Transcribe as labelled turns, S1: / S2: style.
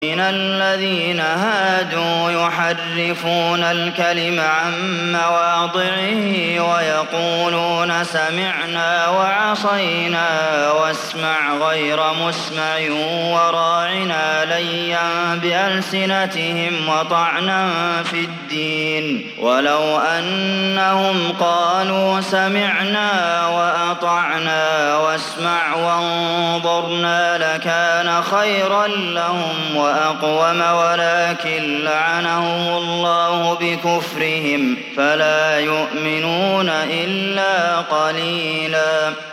S1: مِنَ الَّذِينَ هَادُوا يُحَرِّفُونَ الْكَلِمَ عَن مَّوَاضِعِهِ وَيَقُولُونَ سَمِعْنَا وَعَصَيْنَا وَاسْمَعْ غَيْرَ مُسْمَعٍ وَرَاعِنَا لَيًّا بِأَلْسِنَتِهِمْ وَطَعْنًا فِي الدِّينِ ۚ وَلَوْ أَنَّهُمْ قَالُوا سَمِعْنَا وَأَطَعْنَا وَاسْمَعْ وَانظُرْنَا لَكَانَ خَيْرًا لَّهُمْ وَأَقْوَمَ وَلَٰكِن لَّعَنَهُمُ اللَّهُ بِكُفْرِهِمْ فَلَا يُؤْمِنُونَ إِلَّا قَلِيلًا